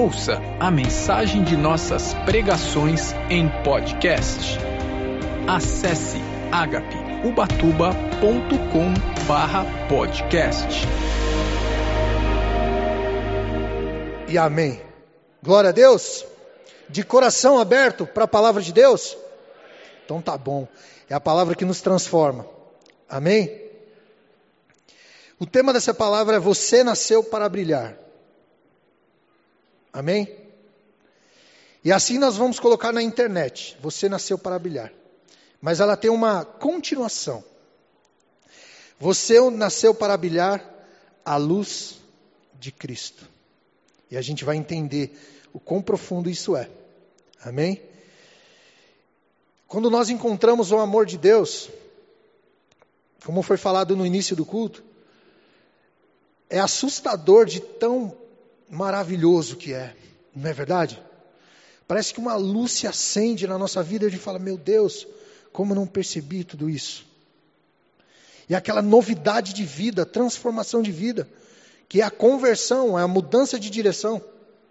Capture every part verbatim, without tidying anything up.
Ouça a mensagem de nossas pregações em podcast. Acesse agape ubatuba ponto com barra podcast. E amém. Glória a Deus. De coração aberto para a palavra de Deus? Então tá bom. É a palavra que nos transforma. Amém? O tema dessa palavra é: você nasceu para brilhar. Amém? E assim nós vamos colocar na internet: você nasceu para brilhar. Mas ela tem uma continuação. Você nasceu para brilhar à luz de Cristo. E a gente vai entender o quão profundo isso é. Amém? Quando nós encontramos o amor de Deus, como foi falado no início do culto, é assustador de tão maravilhoso que é. Não é verdade? Parece que uma luz se acende na nossa vida e a gente fala: meu Deus, como eu não percebi tudo isso? E aquela novidade de vida, transformação de vida, que é a conversão, é a mudança de direção.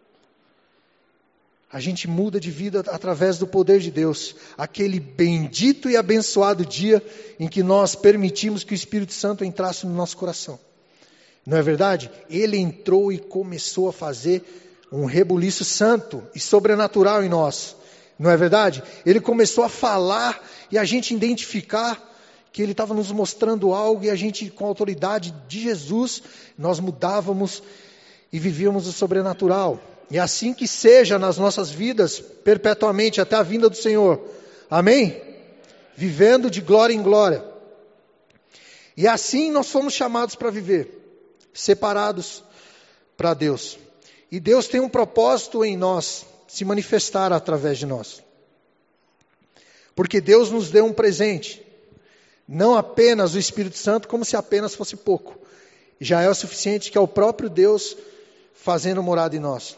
A gente muda de vida através do poder de Deus. Aquele bendito e abençoado dia em que nós permitimos que o Espírito Santo entrasse no nosso coração. Não é verdade? Ele entrou e começou a fazer um rebuliço santo e sobrenatural em nós. Não é verdade? Ele começou a falar e a gente identificar que ele estava nos mostrando algo, e a gente, com a autoridade de Jesus, nós mudávamos e vivíamos o sobrenatural. E assim que seja nas nossas vidas, perpetuamente, até a vinda do Senhor. Amém? Vivendo de glória em glória. E assim nós fomos chamados para viver, separados para Deus. E Deus tem um propósito em nós, se manifestar através de nós. Porque Deus nos deu um presente. Não apenas o Espírito Santo, como se apenas fosse pouco. Já é o suficiente, que é o próprio Deus fazendo morada em nós.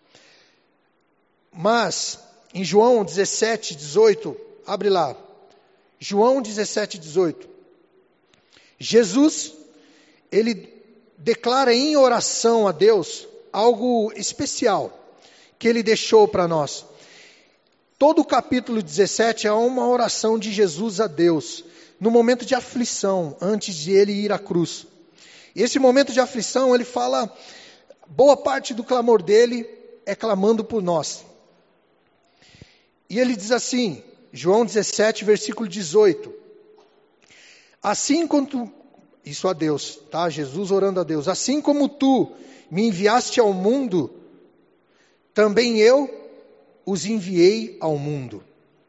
Mas, em João dezessete, dezoito, abre lá. João dezessete, dezoito. Jesus, ele declara em oração a Deus algo especial que ele deixou para nós. Todo o capítulo dezessete é uma oração de Jesus a Deus, no momento de aflição, antes de ele ir à cruz. E esse momento de aflição, ele fala, boa parte do clamor dele é clamando por nós. E ele diz assim, João dezessete, versículo dezoito. Assim como tu, isso a Deus, tá? Jesus orando a Deus. Assim como tu me enviaste ao mundo, também eu os enviei ao mundo.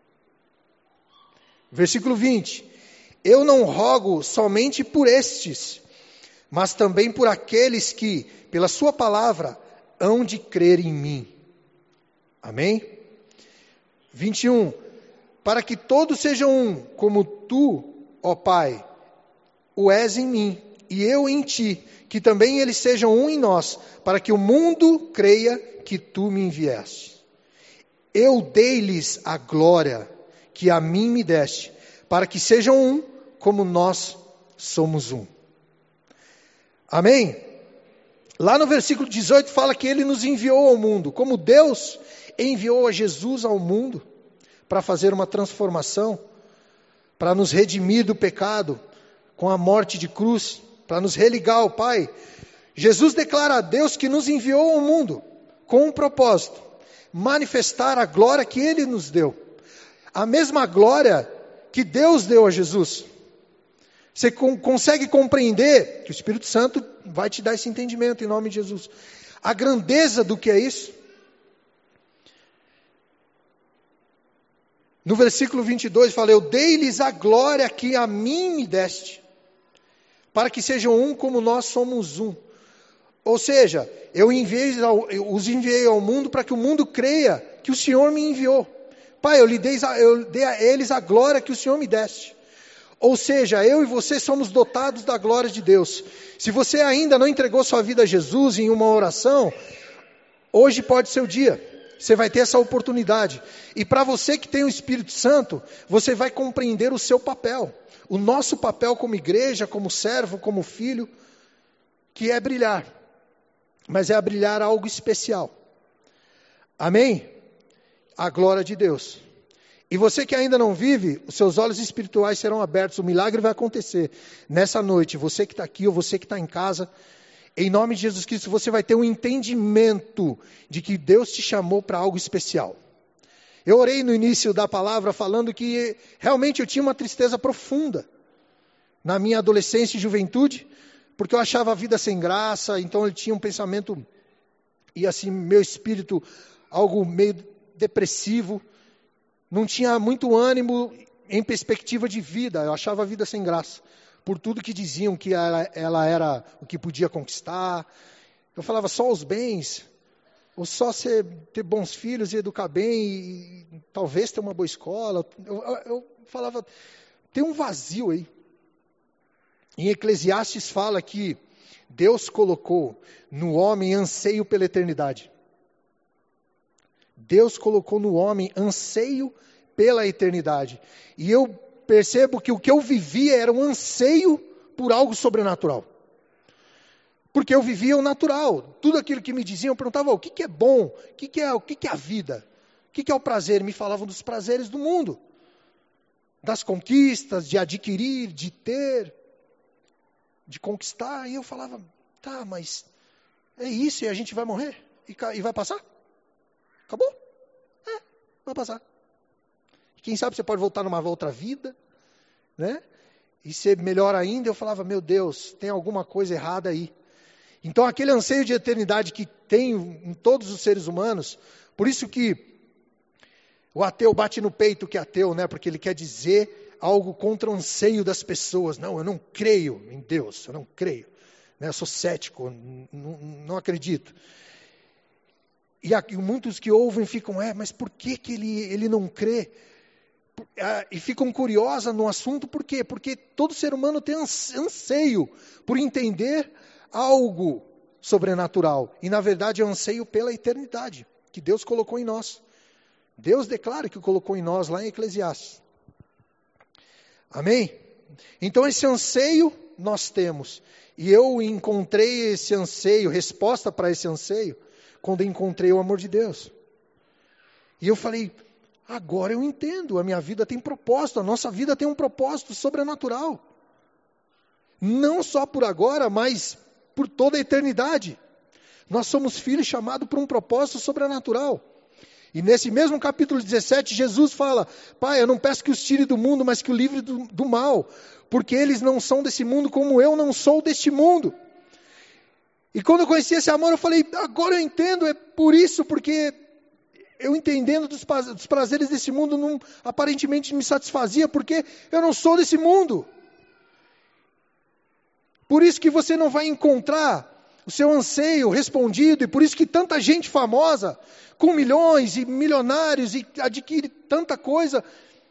Versículo vinte. Eu não rogo somente por estes, mas também por aqueles que, pela sua palavra, hão de crer em mim. Amém? vinte e um. Para que todos sejam um, como tu, ó Pai, o és em mim, e eu em ti, que também eles sejam um em nós, para que o mundo creia que tu me enviaste. Eu dei-lhes a glória que a mim me deste, para que sejam um, como nós somos um. Amém? Lá no versículo dezoito fala que ele nos enviou ao mundo, como Deus enviou a Jesus ao mundo, para fazer uma transformação, para nos redimir do pecado, com a morte de cruz, para nos religar ao Pai. Jesus declara a Deus que nos enviou ao mundo, com um propósito: manifestar a glória que Ele nos deu. A mesma glória que Deus deu a Jesus. Você com, consegue compreender, que o Espírito Santo vai te dar esse entendimento em nome de Jesus, a grandeza do que é isso? No versículo vinte e dois fala: eu dei-lhes a glória que a mim me deste, para que sejam um como nós somos um. Ou seja, eu, enviei ao, eu os enviei ao mundo para que o mundo creia que o Senhor me enviou. Pai, eu, lhe dei, eu dei a eles a glória que o Senhor me deste. Ou seja, eu e você somos dotados da glória de Deus. Se você ainda não entregou sua vida a Jesus em uma oração, hoje pode ser o dia. Você vai ter essa oportunidade. E para você que tem o Espírito Santo, você vai compreender o seu papel. O nosso papel como igreja, como servo, como filho, que é brilhar. Mas é brilhar algo especial. Amém? A glória de Deus. E você que ainda não vive, os seus olhos espirituais serão abertos, o milagre vai acontecer nessa noite. Você que está aqui ou você que está em casa, em nome de Jesus Cristo, você vai ter um entendimento de que Deus te chamou para algo especial. Eu orei no início da palavra falando que realmente eu tinha uma tristeza profunda na minha adolescência e juventude, porque eu achava a vida sem graça, então eu tinha um pensamento, e assim, meu espírito, algo meio depressivo, não tinha muito ânimo em perspectiva de vida, eu achava a vida sem graça, por tudo que diziam que ela, ela era o que podia conquistar. Eu falava só os bens, ou só ser, ter bons filhos e educar bem, e, e talvez ter uma boa escola. Eu, eu, eu falava, tem um vazio aí. Em Eclesiastes fala que Deus colocou no homem anseio pela eternidade. Deus colocou no homem anseio pela eternidade. E eu percebo que o que eu vivia era um anseio por algo sobrenatural. Porque eu vivia o natural. Tudo aquilo que me diziam, eu perguntava, o que, que é bom? O que, que, é, o que, que é a vida? O que, que é o prazer? Me falavam dos prazeres do mundo. Das conquistas, de adquirir, de ter, de conquistar. E eu falava, tá, mas é isso e a gente vai morrer? E, e vai passar? Acabou? É, vai passar. Quem sabe você pode voltar numa outra vida, né? E ser melhor ainda. Eu falava, meu Deus, tem alguma coisa errada aí. Então aquele anseio de eternidade que tem em todos os seres humanos, por isso que o ateu bate no peito que é ateu, né? Porque ele quer dizer algo contra o anseio das pessoas. Não, eu não creio em Deus, eu não creio. Né? Eu sou cético, não, não acredito. E há muitos que ouvem ficam, é, mas por que, que ele, ele não crê? E ficam curiosas no assunto, por quê? Porque todo ser humano tem anseio por entender algo sobrenatural. E na verdade é um anseio pela eternidade, que Deus colocou em nós. Deus declara que colocou em nós lá em Eclesiastes. Amém? Então esse anseio nós temos. E eu encontrei esse anseio, resposta para esse anseio, quando encontrei o amor de Deus. E eu falei, agora eu entendo, a minha vida tem propósito, a nossa vida tem um propósito sobrenatural. Não só por agora, mas por toda a eternidade. Nós somos filhos chamados por um propósito sobrenatural. E nesse mesmo capítulo dezessete, Jesus fala, Pai, eu não peço que os tire do mundo, mas que o livre do, do mal, porque eles não são desse mundo como eu não sou deste mundo. E quando eu conheci esse amor, eu falei, agora eu entendo, é por isso, porque eu entendendo dos, dos prazeres desse mundo, não, aparentemente me satisfazia, porque eu não sou desse mundo. Por isso que você não vai encontrar o seu anseio respondido, e por isso que tanta gente famosa, com milhões e milionários, e adquire tanta coisa,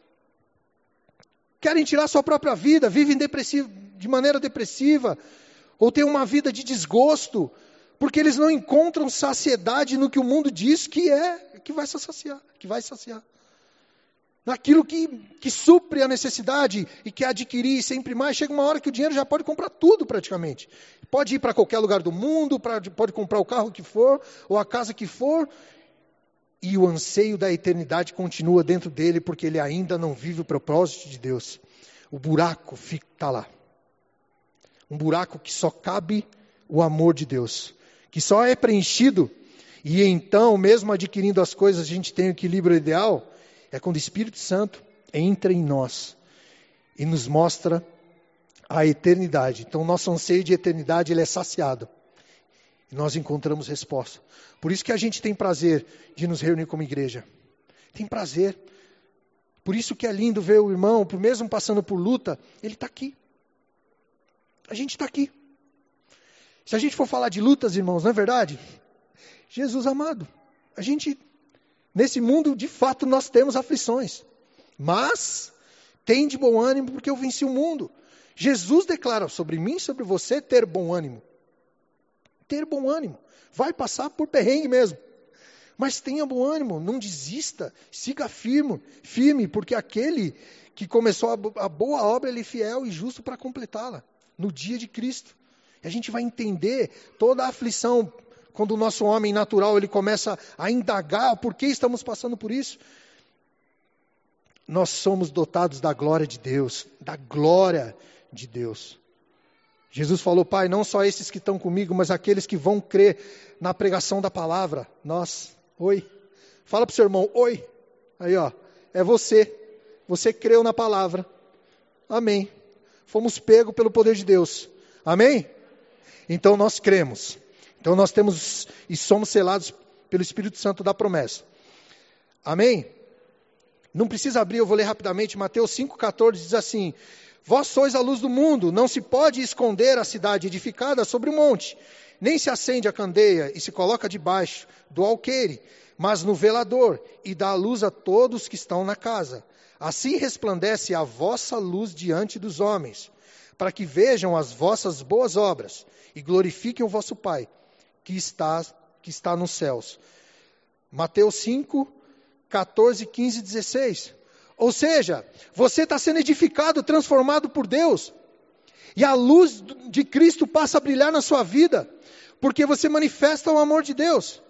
querem tirar sua própria vida, vivem depressivo, de maneira depressiva, ou têm uma vida de desgosto, porque eles não encontram saciedade no que o mundo diz que é, que vai saciar, que vai saciar. Naquilo que, que supre a necessidade e que adquirir sempre mais, chega uma hora que o dinheiro já pode comprar tudo praticamente. Pode ir para qualquer lugar do mundo, pra, pode comprar o carro que for, ou a casa que for, e o anseio da eternidade continua dentro dele, porque ele ainda não vive o propósito de Deus. O buraco está lá. Um buraco que só cabe o amor de Deus, que só é preenchido, e então, mesmo adquirindo as coisas, a gente tem o equilíbrio ideal, é quando o Espírito Santo entra em nós e nos mostra a eternidade. Então, nosso anseio de eternidade, ele é saciado. E nós encontramos resposta. Por isso que a gente tem prazer de nos reunir como igreja. Tem prazer. Por isso que é lindo ver o irmão, mesmo passando por luta, ele está aqui. A gente está aqui. Se a gente for falar de lutas, irmãos, não é verdade? Jesus amado, a gente, nesse mundo, de fato, nós temos aflições. Mas, tem de bom ânimo, porque eu venci o mundo. Jesus declara sobre mim e sobre você ter bom ânimo. Ter bom ânimo. Vai passar por perrengue mesmo. Mas tenha bom ânimo, não desista, siga firme, firme, porque aquele que começou a, a boa obra, ele é fiel e justo para completá-la, no dia de Cristo. E a gente vai entender toda a aflição quando o nosso homem natural ele começa a indagar por que estamos passando por isso, nós somos dotados da glória de Deus, da glória de Deus. Jesus falou, Pai, não só esses que estão comigo, mas aqueles que vão crer na pregação da palavra. Nós, oi. Fala para o seu irmão, oi. Aí, ó, é você. Você creu na palavra. Amém. Fomos pegos pelo poder de Deus. Amém? Então nós cremos. Então nós temos e somos selados pelo Espírito Santo da promessa. Amém? Não precisa abrir, eu vou ler rapidamente. Mateus cinco, catorze diz assim, vós sois a luz do mundo, não se pode esconder a cidade edificada sobre o monte, nem se acende a candeia e se coloca debaixo do alqueire, mas no velador, e dá a luz a todos que estão na casa. Assim resplandece a vossa luz diante dos homens, para que vejam as vossas boas obras e glorifiquem o vosso Pai, que está, que está nos céus. Mateus cinco, catorze, quinze e dezesseis. Ou seja, você está sendo edificado, transformado por Deus. E a luz de Cristo passa a brilhar na sua vida, porque você manifesta o amor de Deus.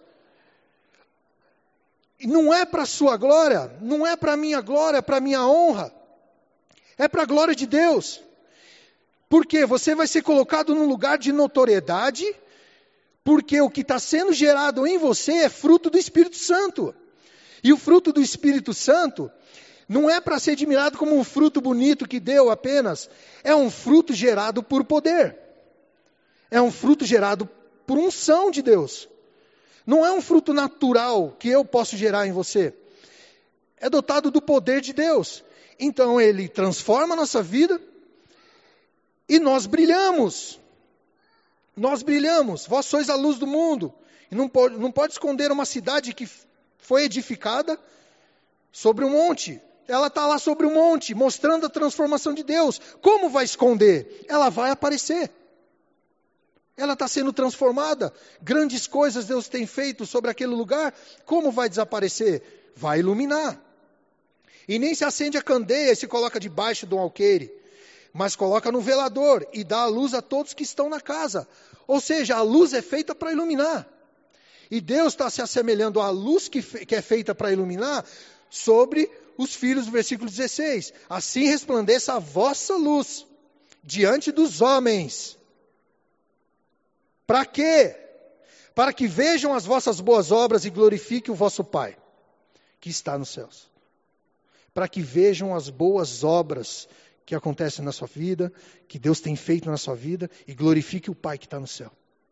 E não é para a sua glória, não é para a minha glória, para a minha honra. É para a glória de Deus. Porque você vai ser colocado num lugar de notoriedade, porque o que está sendo gerado em você é fruto do Espírito Santo. E o fruto do Espírito Santo não é para ser admirado como um fruto bonito que deu apenas. É um fruto gerado por poder. É um fruto gerado por unção de Deus. Não é um fruto natural que eu posso gerar em você. É dotado do poder de Deus. Então ele transforma a nossa vida e nós brilhamos. Nós brilhamos. Vós sois a luz do mundo. E não pode, não pode esconder uma cidade que foi edificada sobre um monte. Ela está lá sobre um monte, mostrando a transformação de Deus. Como vai esconder? Ela vai aparecer. Ela está sendo transformada. Grandes coisas Deus tem feito sobre aquele lugar. Como vai desaparecer? Vai iluminar. E nem se acende a candeia e se coloca debaixo do alqueire, mas coloca no velador e dá a luz a todos que estão na casa. Ou seja, a luz é feita para iluminar. E Deus está se assemelhando à luz que, que é feita para iluminar sobre os filhos do versículo dezesseis. Assim resplandeça a vossa luz diante dos homens. Para quê? Para que vejam as vossas boas obras e glorifiquem o vosso Pai, que está nos céus. Para que vejam as boas obras que acontecem na sua vida, que Deus tem feito na sua vida, e glorifique o Pai que está no céu.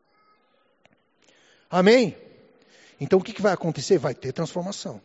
Amém? Então o que, que vai acontecer? Vai ter transformação.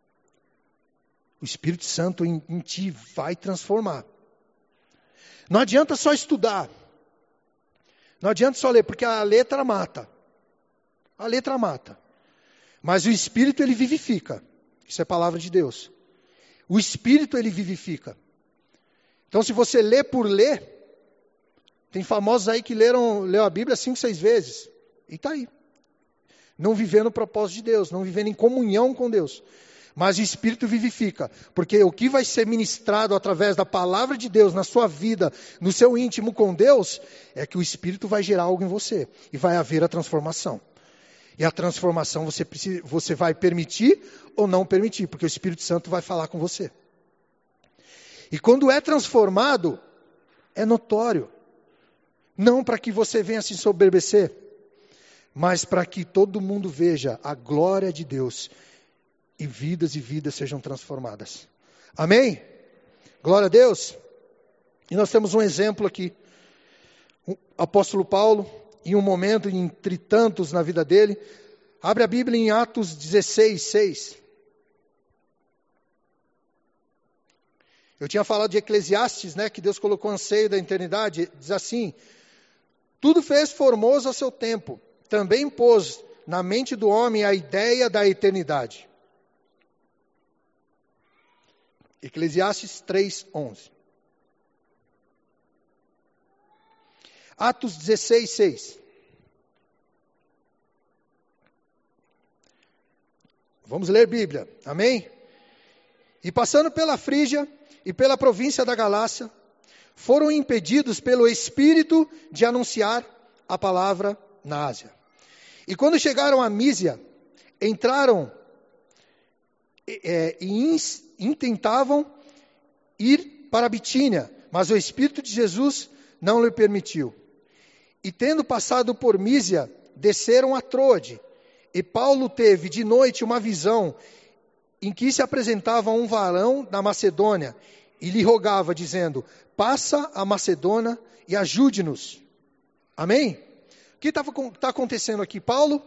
O Espírito Santo em, em ti vai transformar. Não adianta só estudar. Não adianta só ler, porque a letra mata. A letra mata. Mas o Espírito ele vivifica. Isso é palavra de Deus. O Espírito ele vivifica. Então se você lê por ler, tem famosos aí que leram, leram a Bíblia cinco, seis vezes. E está aí. Não vivendo o propósito de Deus, não vivendo em comunhão com Deus. Mas o Espírito vivifica, porque o que vai ser ministrado através da palavra de Deus na sua vida, no seu íntimo com Deus, é que o Espírito vai gerar algo em você, e vai haver a transformação. E a transformação você, precisa, você vai permitir ou não permitir, porque o Espírito Santo vai falar com você. E quando é transformado, é notório. Não para que você venha se ensoberbecer, mas para que todo mundo veja a glória de Deus e vidas e vidas sejam transformadas. Amém? Glória a Deus. E nós temos um exemplo aqui. O apóstolo Paulo, em um momento entre tantos na vida dele, abre a Bíblia em Atos dezesseis, seis. Eu tinha falado de Eclesiastes, né, que Deus colocou anseio da eternidade. Diz assim: tudo fez formoso a seu tempo, também pôs na mente do homem a ideia da eternidade. Eclesiastes três, onze. Atos dezesseis, seis. Vamos ler Bíblia, amém? E passando pela Frígia e pela província da Galácia, foram impedidos pelo Espírito de anunciar a palavra na Ásia. E quando chegaram a Mísia, entraram é, e intentavam ir para a Bitínia, mas o Espírito de Jesus não lhe permitiu. E tendo passado por Mísia, desceram a Troade. E Paulo teve de noite uma visão em que se apresentava um varão da Macedônia e lhe rogava, dizendo: passa a Macedônia e ajude-nos. Amém? O que está acontecendo aqui? Paulo,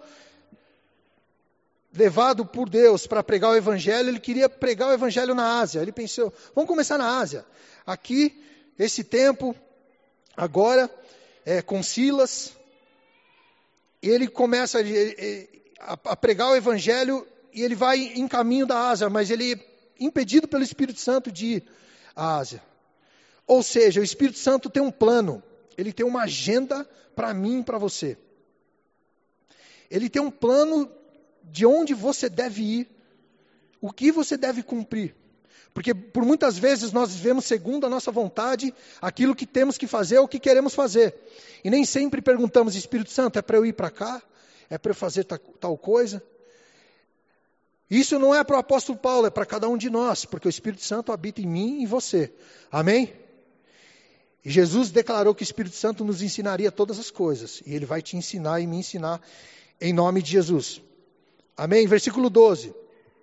levado por Deus para pregar o Evangelho, ele queria pregar o Evangelho na Ásia. Ele pensou, vamos começar na Ásia. Aqui, esse tempo, agora, é, com Silas, ele começa a, a pregar o Evangelho e ele vai em caminho da Ásia, mas ele é impedido pelo Espírito Santo de ir à Ásia. Ou seja, o Espírito Santo tem um plano, ele tem uma agenda para mim e para você. Ele tem um plano de onde você deve ir, o que você deve cumprir. Porque por muitas vezes nós vivemos segundo a nossa vontade, aquilo que temos que fazer ou o que queremos fazer. E nem sempre perguntamos, Espírito Santo, é para eu ir para cá? É para eu fazer tal coisa? Isso não é para o apóstolo Paulo, é para cada um de nós, porque o Espírito Santo habita em mim e em você. Amém? E Jesus declarou que o Espírito Santo nos ensinaria todas as coisas. E Ele vai te ensinar e me ensinar em nome de Jesus. Amém? Versículo doze.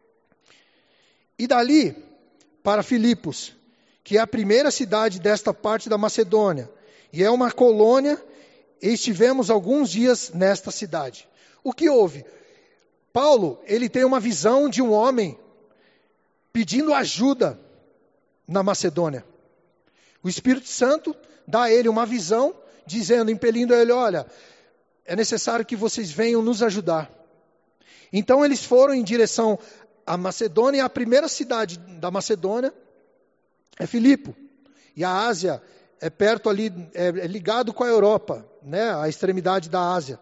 E dali para Filipos, que é a primeira cidade desta parte da Macedônia, e é uma colônia, e estivemos alguns dias nesta cidade. O que houve? Paulo, ele tem uma visão de um homem pedindo ajuda na Macedônia. O Espírito Santo dá a ele uma visão, dizendo, impelindo a ele, olha, é necessário que vocês venham nos ajudar. Então eles foram em direção à Macedônia, e a primeira cidade da Macedônia é Filipe. E a Ásia é perto ali, é ligado com a Europa, né, a extremidade da Ásia.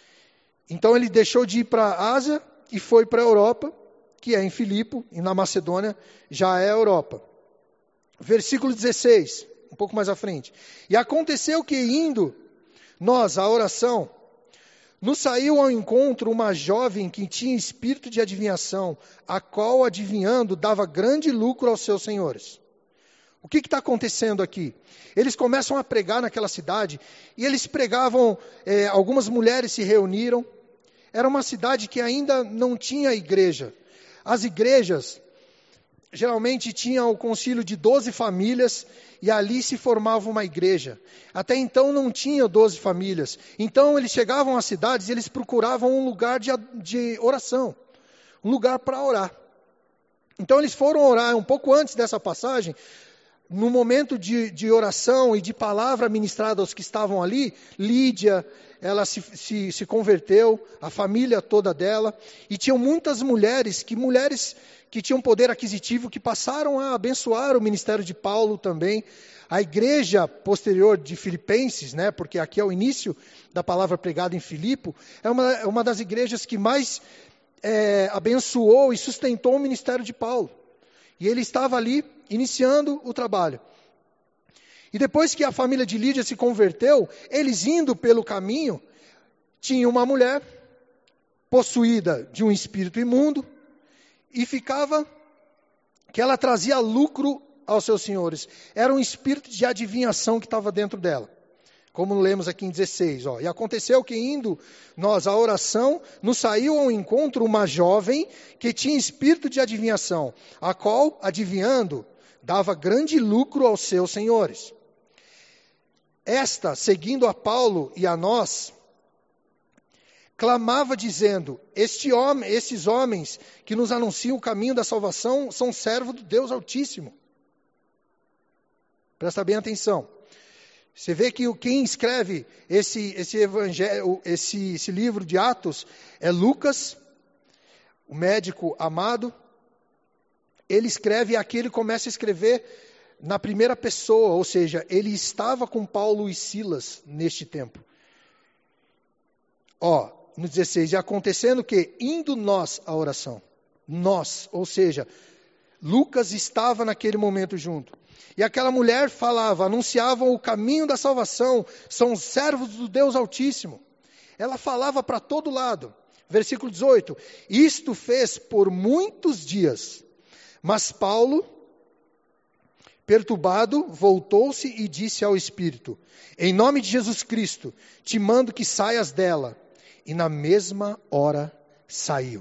Então ele deixou de ir para a Ásia e foi para a Europa, que é em Filipe, e na Macedônia já é a Europa. Versículo dezesseis, um pouco mais à frente. E aconteceu que indo nós à oração, nos saiu ao encontro uma jovem que tinha espírito de adivinhação, a qual, adivinhando, dava grande lucro aos seus senhores. O que está acontecendo aqui? Eles começam a pregar naquela cidade, e eles pregavam, eh, algumas mulheres se reuniram. Era uma cidade que ainda não tinha igreja. As igrejas, geralmente, tinham o concílio de doze famílias, e ali se formava uma igreja. Até então não tinha doze famílias. Então eles chegavam às cidades e eles procuravam um lugar de, de oração. Um lugar para orar. Então eles foram orar um pouco antes dessa passagem. No momento de, de oração e de palavra ministrada aos que estavam ali, Lídia, ela se, se, se converteu, a família toda dela. E tinham muitas mulheres, que mulheres... que tinham poder aquisitivo, que passaram a abençoar o ministério de Paulo também. A igreja posterior de Filipenses, né, porque aqui é o início da palavra pregada em Filipe, é uma, é uma das igrejas que mais é, abençoou e sustentou o ministério de Paulo. E ele estava ali, iniciando o trabalho. E depois que a família de Lídia se converteu, eles indo pelo caminho, tinha uma mulher possuída de um espírito imundo, e ficava, que ela trazia lucro aos seus senhores. Era um espírito de adivinhação que estava dentro dela. Como lemos aqui em dezesseis. Ó. E aconteceu que indo nós à oração, nos saiu ao encontro uma jovem que tinha espírito de adivinhação, a qual, adivinhando, dava grande lucro aos seus senhores. Esta, seguindo a Paulo e a nós, clamava dizendo, este homem, esses homens que nos anunciam o caminho da salvação são servos do Deus Altíssimo. Presta bem atenção. Você vê que quem escreve esse, esse, evangelho, esse, esse livro de Atos é Lucas, o médico amado. Ele escreve e aqui ele começa a escrever na primeira pessoa, ou seja, ele estava com Paulo e Silas neste tempo. Ó, no dezesseis, e acontecendo que, indo nós à oração, nós, ou seja, Lucas estava naquele momento junto. E aquela mulher falava, anunciavam o caminho da salvação, são servos do Deus Altíssimo. ela falava para todo lado. Versículo dezoito, isto fez por muitos dias, mas Paulo, perturbado, voltou-se e disse ao Espírito, em nome de Jesus Cristo, te mando que saias dela. E na mesma hora saiu.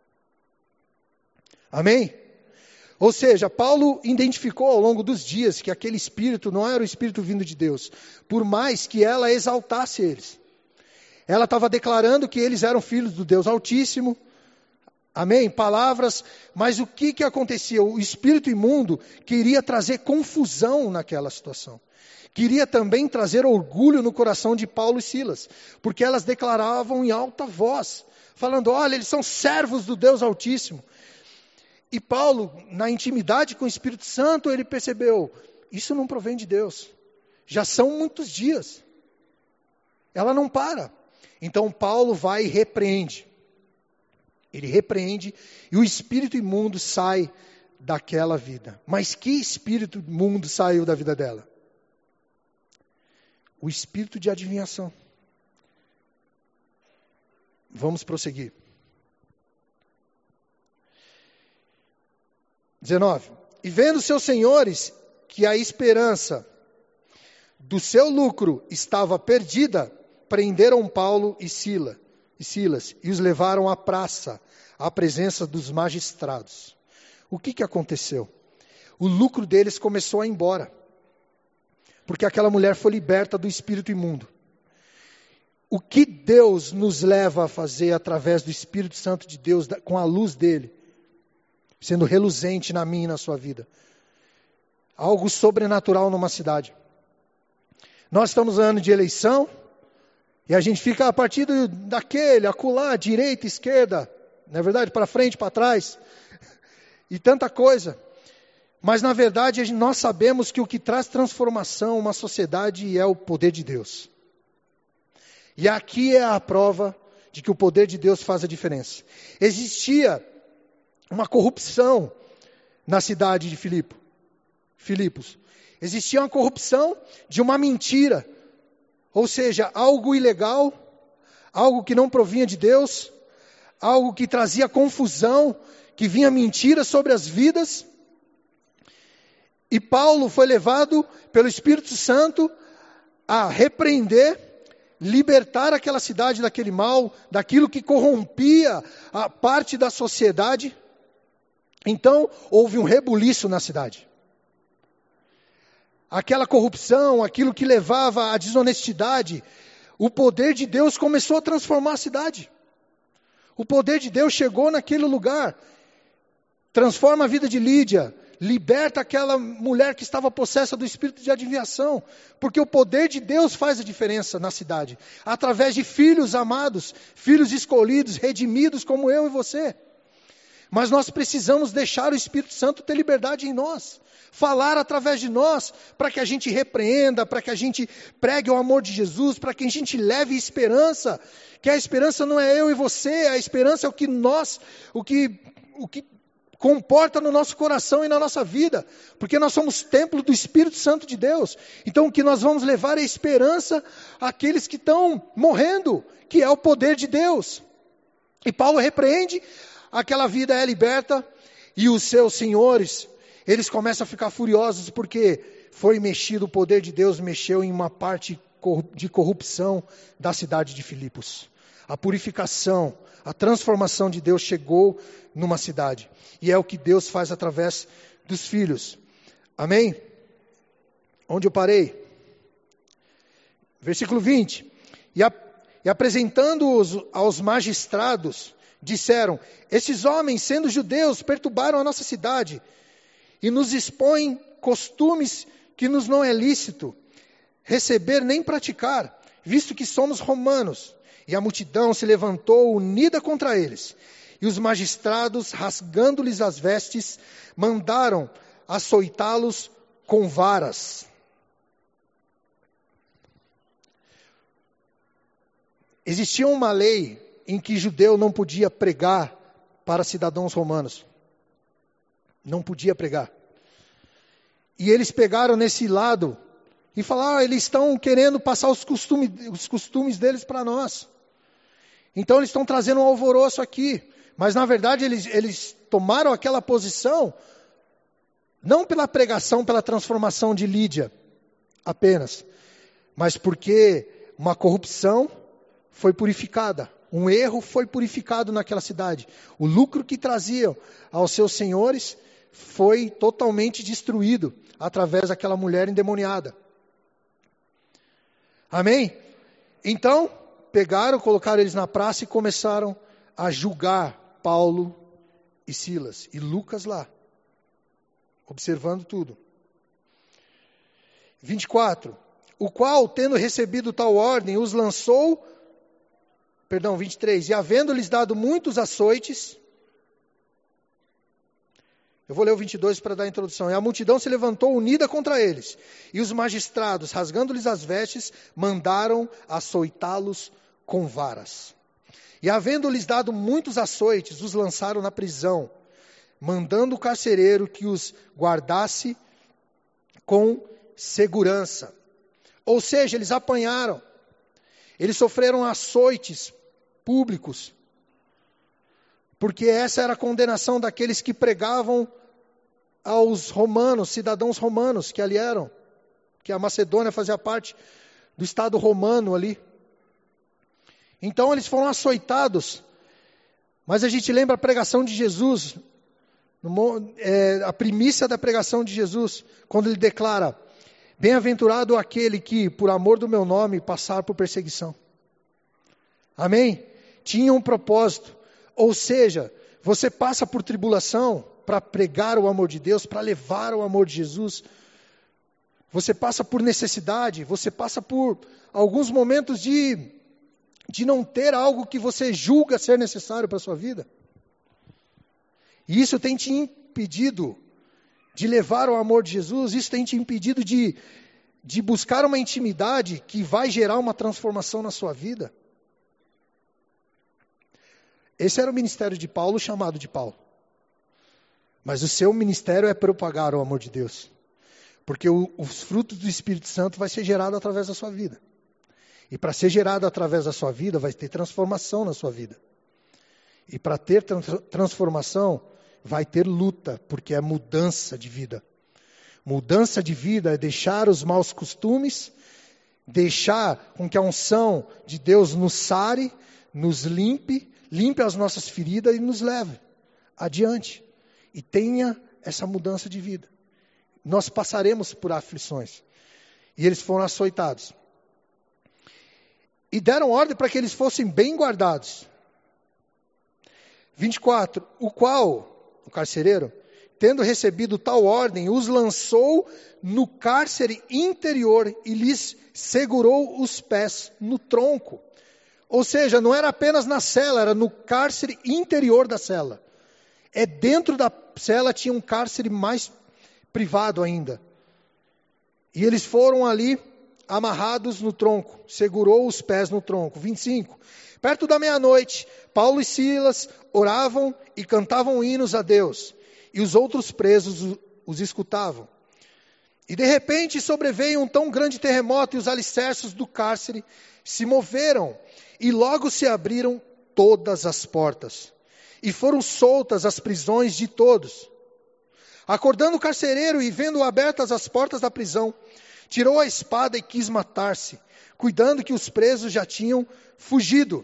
Amém? Ou seja, Paulo identificou ao longo dos dias que aquele espírito não era o espírito vindo de Deus, por mais que ela exaltasse eles. Ela estava declarando que eles eram filhos do Deus Altíssimo. Amém? Palavras, mas o que que acontecia? O espírito imundo queria trazer confusão naquela situação. Queria também trazer orgulho no coração de Paulo e Silas, porque elas declaravam em alta voz, falando, olha, eles são servos do Deus Altíssimo. E Paulo, na intimidade com o Espírito Santo, ele percebeu, isso não provém de Deus. Já são muitos dias. Ela não para. Então Paulo vai e repreende. Ele repreende e o espírito imundo sai daquela vida. Mas que espírito imundo saiu da vida dela? O espírito de adivinhação. Vamos prosseguir. dezenove. E vendo seus senhores que a esperança do seu lucro estava perdida, prenderam Paulo e Sila, e Silas e os levaram à praça, à presença dos magistrados. O que que aconteceu? O lucro deles começou a ir embora, porque aquela mulher foi liberta do espírito imundo. O que Deus nos leva a fazer através do Espírito Santo de Deus, com a luz dele, sendo reluzente na minha e na sua vida? Algo sobrenatural numa cidade. Nós estamos no ano de eleição, e a gente fica a partir do, daquele, acolá, direita, esquerda, não é verdade? Para frente, para trás, e tanta coisa. Mas na verdade nós sabemos que o que traz transformação uma sociedade é o poder de Deus. E aqui é a prova de que o poder de Deus faz a diferença. Existia uma corrupção na cidade de Filipe, Filipos. Existia uma corrupção de uma mentira. Ou seja, algo ilegal, algo que não provinha de Deus, algo que trazia confusão, que vinha mentira sobre as vidas. E Paulo foi levado pelo Espírito Santo a repreender, libertar aquela cidade daquele mal, daquilo que corrompia a parte da sociedade. Então, houve um rebuliço na cidade. Aquela corrupção, aquilo que levava à desonestidade, o poder de Deus começou a transformar a cidade. O poder de Deus chegou naquele lugar, transforma a vida de Lídia, liberta aquela mulher que estava possessa do espírito de adivinhação, porque o poder de Deus faz a diferença na cidade, através de filhos amados, filhos escolhidos, redimidos como eu e você. Mas nós precisamos deixar o Espírito Santo ter liberdade em nós, falar através de nós, para que a gente repreenda, para que a gente pregue o amor de Jesus, para que a gente leve esperança, que a esperança não é eu e você, a esperança é o que nós, o que, o que comporta no nosso coração e na nossa vida, porque nós somos templo do Espírito Santo de Deus. Então o que nós vamos levar é esperança àqueles que estão morrendo, que é o poder de Deus. E Paulo repreende, aquela vida é liberta, e os seus senhores, eles começam a ficar furiosos, porque foi mexido, o poder de Deus mexeu em uma parte de corrupção da cidade de Filipos. A purificação, a transformação de Deus chegou numa cidade. E é o que Deus faz através dos filhos. Amém? Onde eu parei? Versículo vinte. E, a, e apresentando-os aos magistrados, disseram, esses homens, sendo judeus, perturbaram a nossa cidade e nos expõem costumes que nos não é lícito receber nem praticar, visto que somos romanos. E a multidão se levantou unida contra eles. E os magistrados, rasgando-lhes as vestes, mandaram açoitá-los com varas. Existia uma lei em que judeu não podia pregar para cidadãos romanos. Não podia pregar. E eles pegaram nesse lado e falaram, ah, eles estão querendo passar os costumes, os costumes deles para nós. Então eles estão trazendo um alvoroço aqui. Mas na verdade eles, eles tomaram aquela posição, não pela pregação, pela transformação de Lídia apenas, mas porque uma corrupção foi purificada. Um erro foi purificado naquela cidade. O lucro que traziam aos seus senhores foi totalmente destruído através daquela mulher endemoniada. Amém? Então, pegaram, colocaram eles na praça e começaram a julgar Paulo e Silas. E Lucas lá, observando tudo. vinte e quatro. O qual, tendo recebido tal ordem, os lançou... Perdão, vinte e três. E havendo-lhes dado muitos açoites... Eu vou ler o vinte e dois para dar a introdução. E a multidão se levantou unida contra eles. E os magistrados, rasgando-lhes as vestes, mandaram açoitá-los com varas. E havendo-lhes dado muitos açoites, os lançaram na prisão, mandando o carcereiro que os guardasse com segurança. Ou seja, eles apanharam. Eles sofreram açoites públicos. Porque essa era a condenação daqueles que pregavam aos romanos, cidadãos romanos que ali eram, que a Macedônia fazia parte do Estado romano ali. Então eles foram açoitados, mas a gente lembra a pregação de Jesus, no, é, a primícia da pregação de Jesus, quando ele declara: bem-aventurado aquele que, por amor do meu nome, passar por perseguição. Amém? Tinha um propósito, ou seja, você passa por tribulação para pregar o amor de Deus, para levar o amor de Jesus. Você passa por necessidade, você passa por alguns momentos de, de não ter algo que você julga ser necessário para a sua vida. E isso tem te impedido de levar o amor de Jesus, isso tem te impedido de, de buscar uma intimidade que vai gerar uma transformação na sua vida. Esse era o ministério de Paulo, chamado de Paulo. Mas o seu ministério é propagar o amor de Deus. Porque o, os frutos do Espírito Santo vai ser gerado através da sua vida. E para ser gerado através da sua vida, vai ter transformação na sua vida. E para ter trans, transformação, vai ter luta, porque é mudança de vida. Mudança de vida é deixar os maus costumes, deixar com que a unção de Deus nos sare, nos limpe, limpe as nossas feridas e nos leve adiante. E tenha essa mudança de vida. Nós passaremos por aflições. E eles foram açoitados. E deram ordem para que eles fossem bem guardados. vinte e quatro. O qual, o carcereiro, tendo recebido tal ordem, os lançou no cárcere interior e lhes segurou os pés no tronco. Ou seja, não era apenas na cela, era no cárcere interior da cela. É dentro da cela tinha um cárcere mais privado ainda. E eles foram ali amarrados no tronco, segurou os pés no tronco. vinte e cinco. Perto da meia-noite, Paulo e Silas oravam e cantavam hinos a Deus, e os outros presos os escutavam. E de repente sobreveio um tão grande terremoto, e os alicerces do cárcere se moveram, e logo se abriram todas as portas, e foram soltas as prisões de todos. Acordando o carcereiro e vendo abertas as portas da prisão, tirou a espada e quis matar-se, cuidando que os presos já tinham fugido.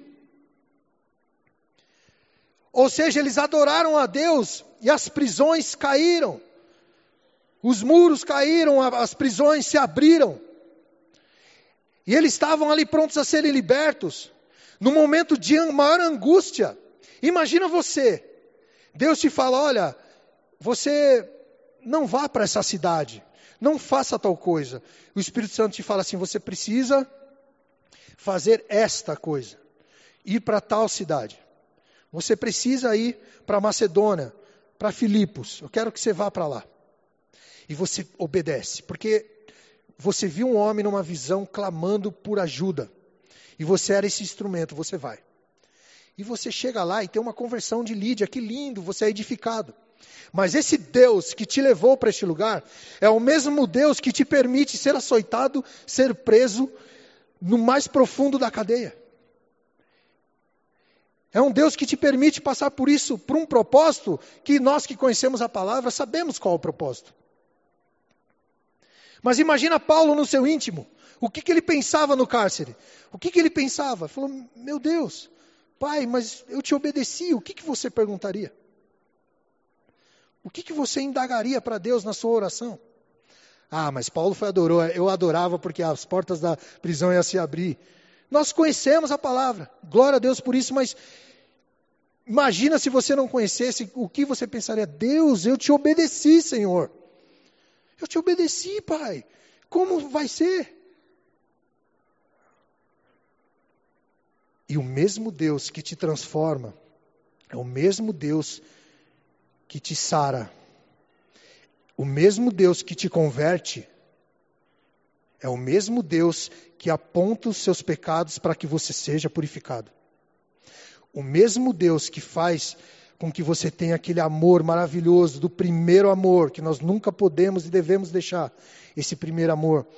Ou seja, eles adoraram a Deus e as prisões caíram. Os muros caíram, as prisões se abriram. E eles estavam ali prontos a serem libertos, num momento de maior angústia. Imagina você, Deus te fala: olha, você não vá para essa cidade, não faça tal coisa. O Espírito Santo te fala assim: você precisa fazer esta coisa, ir para tal cidade. Você precisa ir para Macedônia, para Filipos. Eu quero que você vá para lá. E você obedece, porque você viu um homem numa visão clamando por ajuda. E você era esse instrumento, você vai. E você chega lá e tem uma conversão de Lídia, que lindo, você é edificado. Mas esse Deus que te levou para este lugar, é o mesmo Deus que te permite ser açoitado, ser preso no mais profundo da cadeia. É um Deus que te permite passar por isso, por um propósito, que nós que conhecemos a palavra sabemos qual é o propósito. Mas imagina Paulo no seu íntimo, o que, que ele pensava no cárcere? O que, que ele pensava? Ele falou, meu Deus, Pai, mas eu te obedeci, o que, que você perguntaria? O que, que você indagaria para Deus na sua oração? Ah, mas Paulo foi adorou, eu adorava porque as portas da prisão iam se abrir. Nós conhecemos a palavra, glória a Deus por isso, mas imagina se você não conhecesse, o que você pensaria? Deus, eu te obedeci, Senhor. Eu te obedeci, Pai. Como vai ser? E o mesmo Deus que te transforma, é o mesmo Deus que te sara. O mesmo Deus que te converte, é o mesmo Deus que aponta os seus pecados para que você seja purificado. O mesmo Deus que faz com que você tenha aquele amor maravilhoso, do primeiro amor, que nós nunca podemos e devemos deixar, esse primeiro amor,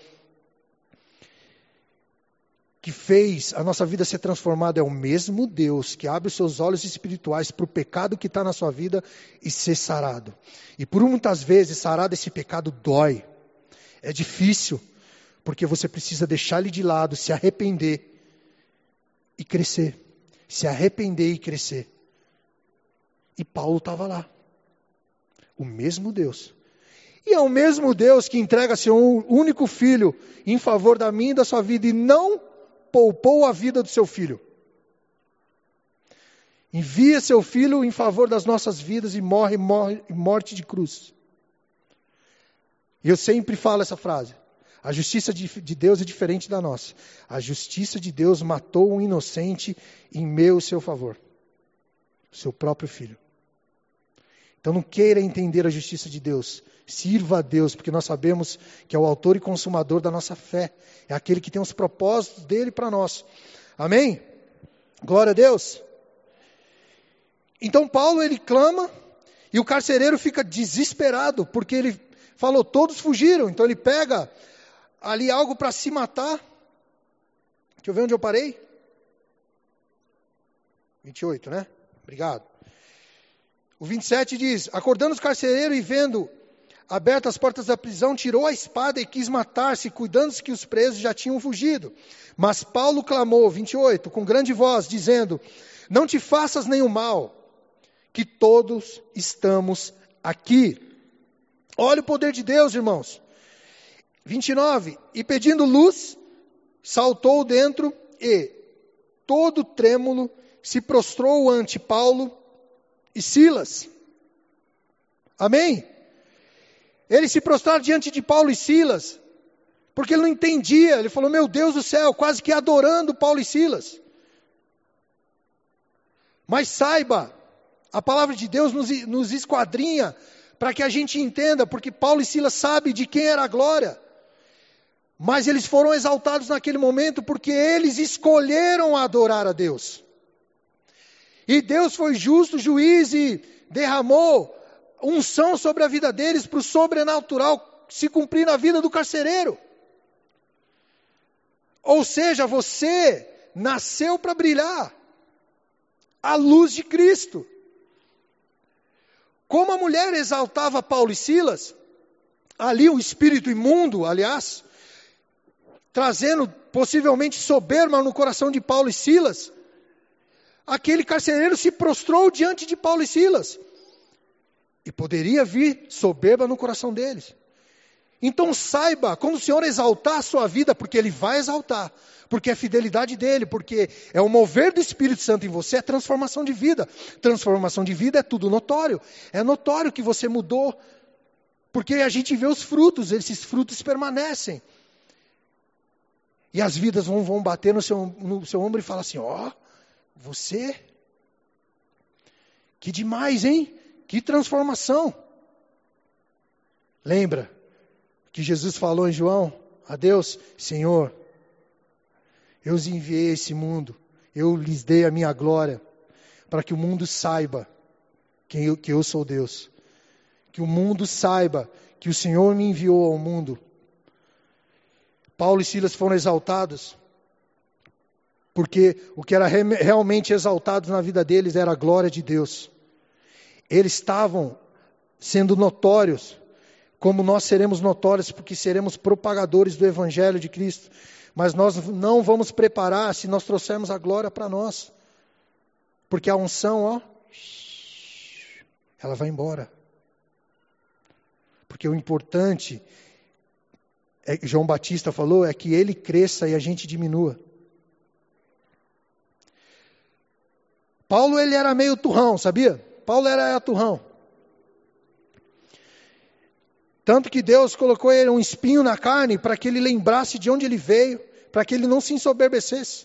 que fez a nossa vida ser transformada, é o mesmo Deus que abre os seus olhos espirituais para o pecado que está na sua vida e ser sarado. E por muitas vezes, sarar desse pecado dói, é difícil, porque você precisa deixar ele de lado, se arrepender e crescer. Se arrepender e crescer. E Paulo estava lá. O mesmo Deus. E é o mesmo Deus que entrega seu único filho em favor da minha e da sua vida e não poupou a vida do seu filho. Envia seu filho em favor das nossas vidas e morre, morre morte de cruz. E eu sempre falo essa frase. A justiça de, de Deus é diferente da nossa. A justiça de Deus matou um inocente em meu e seu favor. O seu próprio filho. Então não queira entender a justiça de Deus. Sirva a Deus, porque nós sabemos que é o autor e consumador da nossa fé. É aquele que tem os propósitos dele para nós. Amém? Glória a Deus. Então Paulo, ele clama e o carcereiro fica desesperado, porque ele falou, todos fugiram. Então ele pega ali algo para se matar. Deixa eu ver onde eu parei. vinte e oito, né? Obrigado. O vinte e sete diz, acordando os carcereiros e vendo abertas as portas da prisão, tirou a espada e quis matar-se, cuidando-se que os presos já tinham fugido. Mas Paulo clamou, vinte e oito, com grande voz, dizendo, não te faças nenhum mal, que todos estamos aqui. Olha o poder de Deus, irmãos. vinte e nove, e pedindo luz, saltou dentro e, todo trêmulo, se prostrou ante Paulo e Silas. Amém? Eles se prostraram diante de Paulo e Silas, porque ele não entendia. Ele falou, meu Deus do céu, quase que adorando Paulo e Silas. Mas saiba, a palavra de Deus nos, nos esquadrinha para que a gente entenda, porque Paulo e Silas sabem de quem era a glória. Mas eles foram exaltados naquele momento porque eles escolheram adorar a Deus. E Deus foi justo, juiz e derramou unção sobre a vida deles para o sobrenatural se cumprir na vida do carcereiro. Ou seja, você nasceu para brilhar a luz de Cristo. Como a mulher exaltava Paulo e Silas, ali o espírito imundo, aliás, trazendo possivelmente soberba no coração de Paulo e Silas, aquele carcereiro se prostrou diante de Paulo e Silas. E poderia vir soberba no coração deles. Então saiba, quando o Senhor exaltar a sua vida, porque Ele vai exaltar, porque é fidelidade dEle, porque é o mover do Espírito Santo em você, é transformação de vida. Transformação de vida é tudo notório. É notório que você mudou, porque a gente vê os frutos, esses frutos permanecem. E as vidas vão, vão bater no seu, no seu ombro e falar assim, ó, oh, você, que demais, hein? Que transformação. Lembra que Jesus falou em João, a Deus, Senhor, eu os enviei a esse mundo, eu lhes dei a minha glória, para que o mundo saiba que eu, que eu sou Deus. Que o mundo saiba que o Senhor me enviou ao mundo. Paulo e Silas foram exaltados. Porque o que era re- realmente exaltado na vida deles era a glória de Deus. Eles estavam sendo notórios, como nós seremos notórios, porque seremos propagadores do Evangelho de Cristo. Mas nós não vamos preparar se nós trouxermos a glória para nós. Porque a unção, ó, ela vai embora. Porque o importante, é, João Batista falou, é que ele cresça e a gente diminua. Paulo, ele era meio turrão, sabia? Paulo era turrão. Tanto que Deus colocou ele um espinho na carne para que ele lembrasse de onde ele veio, para que ele não se ensoberbecesse.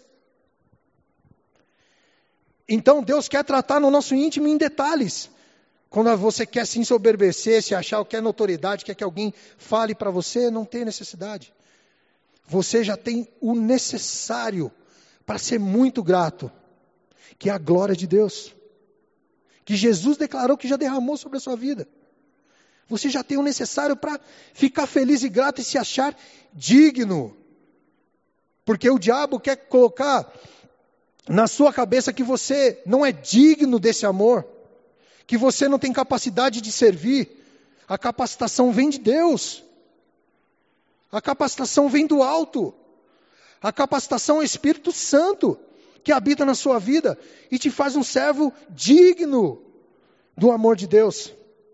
Então Deus quer tratar no nosso íntimo em detalhes. Quando você quer se ensoberbecer, se achar que é notoriedade, quer que alguém fale para você, não tem necessidade. Você já tem o necessário para ser muito grato, que é a glória de Deus. Que Jesus declarou que já derramou sobre a sua vida. Você já tem o necessário para ficar feliz e grato e se achar digno. Porque o diabo quer colocar na sua cabeça que você não é digno desse amor. Que você não tem capacidade de servir. A capacitação vem de Deus. A capacitação vem do alto. A capacitação é o Espírito Santo que habita na sua vida e te faz um servo digno do amor de Deus.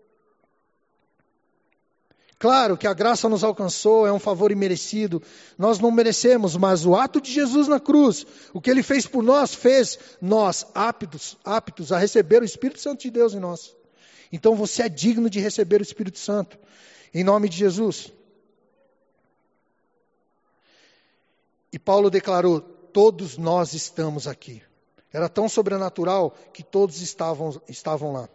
Claro que a graça nos alcançou, é um favor imerecido, nós não merecemos, mas o ato de Jesus na cruz, o que Ele fez por nós, fez nós aptos, aptos a receber o Espírito Santo de Deus em nós. Então você é digno de receber o Espírito Santo, em nome de Jesus. E Paulo declarou, todos nós estamos aqui. Era tão sobrenatural que todos estavam, estavam lá.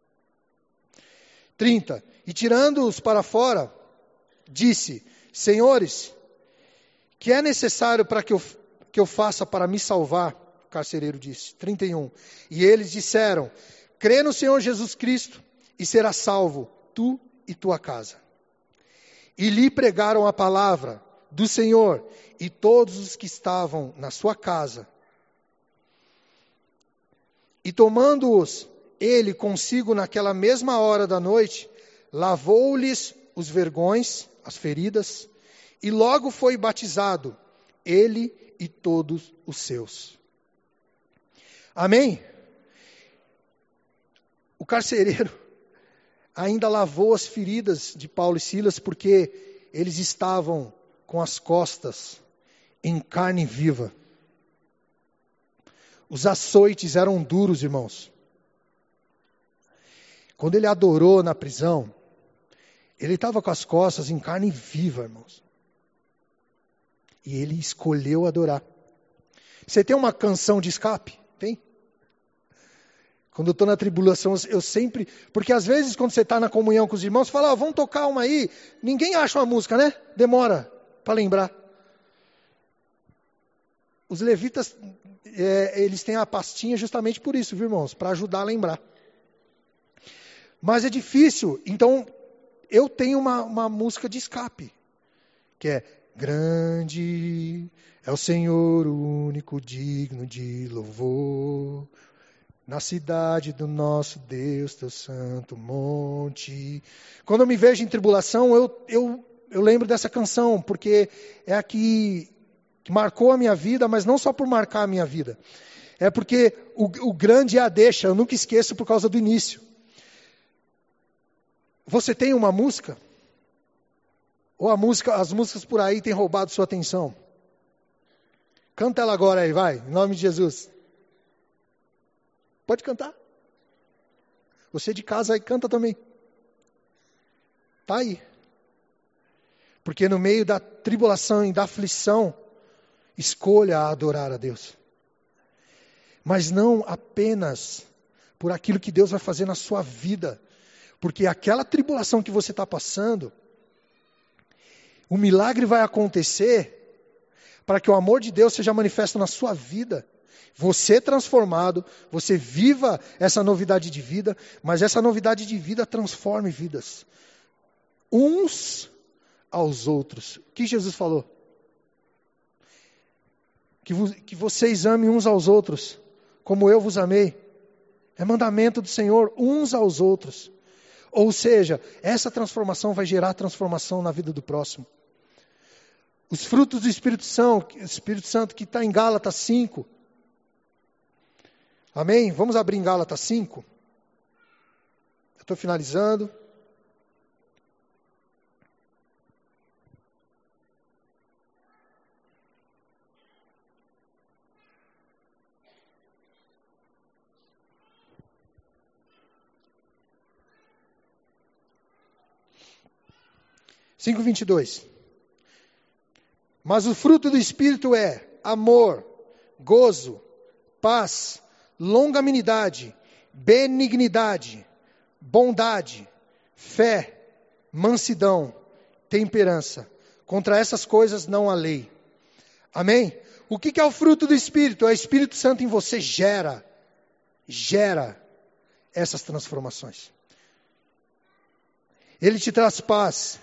trinta. E tirando-os para fora, disse, senhores, que é necessário para que eu, que eu faça para me salvar? O carcereiro disse. trinta e um. E eles disseram, crê no Senhor Jesus Cristo e serás salvo, tu e tua casa. E lhe pregaram a palavra do Senhor e todos os que estavam na sua casa. E tomando-os ele consigo naquela mesma hora da noite, lavou-lhes os vergões, as feridas, e logo foi batizado, ele e todos os seus. Amém? O carcereiro ainda lavou as feridas de Paulo e Silas, porque eles estavam com as costas em carne viva. Os açoites eram duros, irmãos. Quando ele adorou na prisão, ele estava com as costas em carne viva, irmãos. E ele escolheu adorar. Você tem uma canção de escape? Tem? Quando eu estou na tribulação, eu sempre... Porque às vezes, quando você está na comunhão com os irmãos, você fala, oh, vamos tocar uma aí. Ninguém acha uma música, né? Demora para lembrar. Os levitas, é, eles têm a pastinha justamente por isso, viu, irmãos? Para ajudar a lembrar. Mas é difícil, então eu tenho uma, uma música de escape, que é grande é o Senhor, o único digno de louvor, na cidade do nosso Deus, teu santo monte. Quando eu me vejo em tribulação, eu, eu, eu lembro dessa canção, porque é a que, que marcou a minha vida, mas não só por marcar a minha vida, é porque o, o grande é a deixa, eu nunca esqueço por causa do início. Você tem uma música? Ou a música, as músicas por aí têm roubado sua atenção? Canta ela agora aí, vai, em nome de Jesus. Pode cantar. Você de casa aí canta também. Tá aí. Porque no meio da tribulação e da aflição, escolha adorar a Deus. Mas não apenas por aquilo que Deus vai fazer na sua vida. Porque aquela tribulação que você está passando, o milagre vai acontecer para que o amor de Deus seja manifesto na sua vida. Você transformado, você viva essa novidade de vida, mas essa novidade de vida transforme vidas. Uns aos outros. O que Jesus falou? que, vo, que vocês amem uns aos outros, como eu vos amei. É mandamento do Senhor, uns aos outros. Ou seja, essa transformação vai gerar transformação na vida do próximo. Os frutos do Espírito Santo, Espírito Santo que está em Gálatas cinco. Amém? Vamos abrir em Gálatas cinco. Eu estou finalizando. cinco, vinte e dois. Mas o fruto do Espírito é amor, gozo, paz, longanimidade, benignidade, bondade, fé, mansidão, temperança. Contra essas coisas não há lei. Amém? O que é o fruto do Espírito? É o Espírito Santo em você gera, gera essas transformações. Ele te traz paz,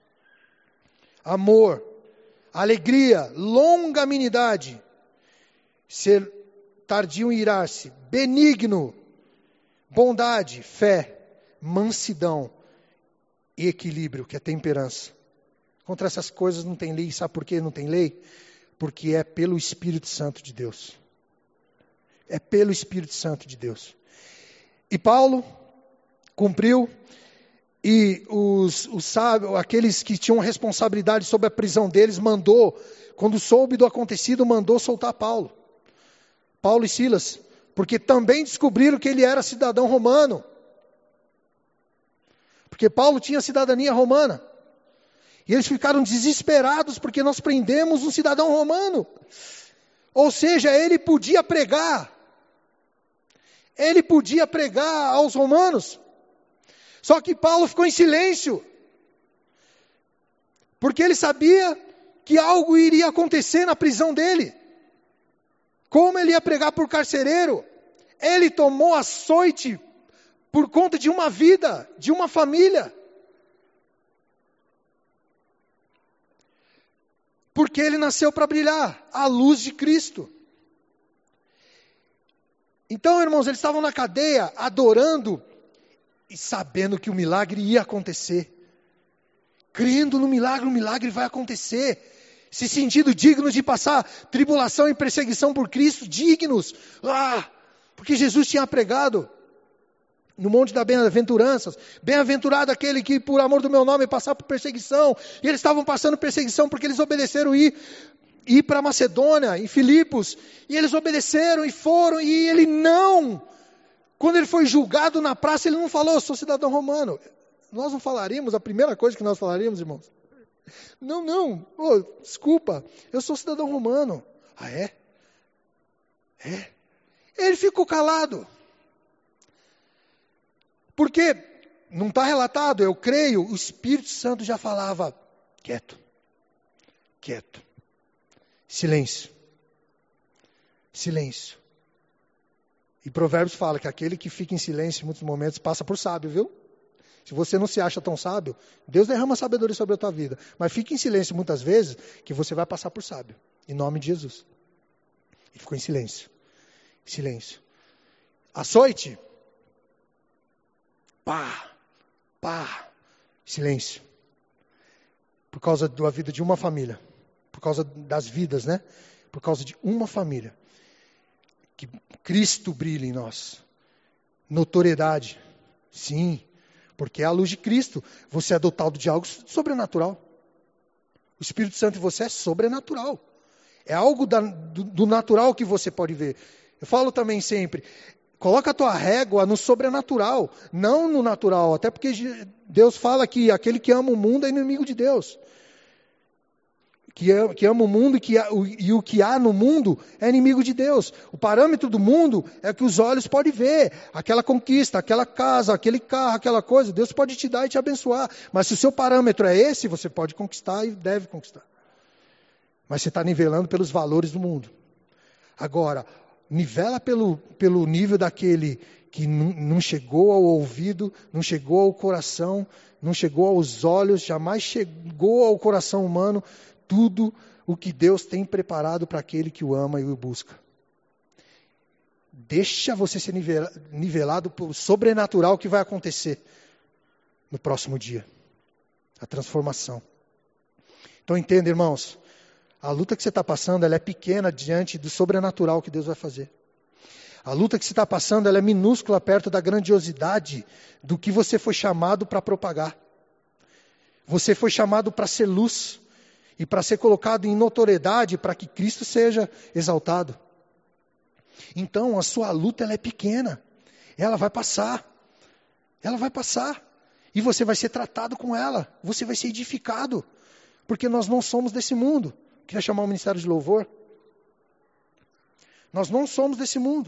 amor, alegria, longanimidade, ser tardio em irar-se, benigno, bondade, fé, mansidão e equilíbrio, que é temperança. Contra essas coisas não tem lei. Sabe por que não tem lei? Porque é pelo Espírito Santo de Deus. É pelo Espírito Santo de Deus. E Paulo cumpriu. E os, os sábios, aqueles que tinham responsabilidade sobre a prisão deles, mandou, quando soube do acontecido, mandou soltar Paulo. Paulo e Silas, porque também descobriram que ele era cidadão romano. Porque Paulo tinha cidadania romana. E eles ficaram desesperados porque nós prendemos um cidadão romano. Ou seja, ele podia pregar. Ele podia pregar aos romanos. Só que Paulo ficou em silêncio, porque ele sabia que algo iria acontecer na prisão dele. Como ele ia pregar por carcereiro? Ele tomou açoite por conta de uma vida, de uma família. Porque ele nasceu para brilhar, a luz de Cristo. Então, irmãos, eles estavam na cadeia, adorando e sabendo que o milagre ia acontecer. Crendo no milagre, o milagre vai acontecer. Se sentindo dignos de passar tribulação e perseguição por Cristo, dignos. Ah, porque Jesus tinha pregado no Monte das Bem-aventuranças. Bem-aventurado aquele que por amor do meu nome passar por perseguição. E eles estavam passando perseguição porque eles obedeceram ir, ir para Macedônia, em Filipos. E eles obedeceram e foram, e ele não... Quando ele foi julgado na praça, ele não falou, eu sou cidadão romano. Nós não falaríamos, a primeira coisa que nós falaríamos, irmãos. Não, não, oh, desculpa, eu sou cidadão romano. Ah, é? É? Ele ficou calado. Porque, não está relatado, eu creio, o Espírito Santo já falava, quieto, quieto, silêncio, silêncio. E Provérbios fala que aquele que fica em silêncio em muitos momentos passa por sábio, viu? Se você não se acha tão sábio, Deus derrama sabedoria sobre a tua vida. Mas fique em silêncio muitas vezes, que você vai passar por sábio. Em nome de Jesus. E ficou em silêncio. Silêncio. Açoite. Pá. Pá. Silêncio. Por causa da vida de uma família. Por causa das vidas, né? Por causa de uma família. Que Cristo brilhe em nós. Notoriedade. Sim. Porque é a luz de Cristo. Você é dotado de algo sobrenatural. O Espírito Santo em você é sobrenatural. É algo da, do, do natural que você pode ver. Eu falo também sempre, coloca a tua régua no sobrenatural, não no natural. Até porque Deus fala que aquele que ama o mundo é inimigo de Deus. Que, que ama o mundo e, que, e o que há no mundo é inimigo de Deus. O parâmetro do mundo é o que os olhos podem ver. Aquela conquista, aquela casa, aquele carro, aquela coisa. Deus pode te dar e te abençoar. Mas se o seu parâmetro é esse, você pode conquistar e deve conquistar. Mas você está nivelando pelos valores do mundo. Agora, nivela pelo, pelo nível daquele que não, não chegou ao ouvido, não chegou ao coração, não chegou aos olhos, jamais chegou ao coração humano. Tudo o que Deus tem preparado para aquele que o ama e o busca. Deixa você ser nivelado pelo sobrenatural que vai acontecer no próximo dia. A transformação. Então entenda, irmãos, a luta que você está passando, ela é pequena diante do sobrenatural que Deus vai fazer. A luta que você está passando, ela é minúscula perto da grandiosidade do que você foi chamado para propagar. Você foi chamado para ser luz e para ser colocado em notoriedade para que Cristo seja exaltado. Então, a sua luta ela é pequena. Ela vai passar. Ela vai passar. E você vai ser tratado com ela. Você vai ser edificado. Porque nós não somos desse mundo. Queria chamar o Ministério de Louvor. Nós não somos desse mundo.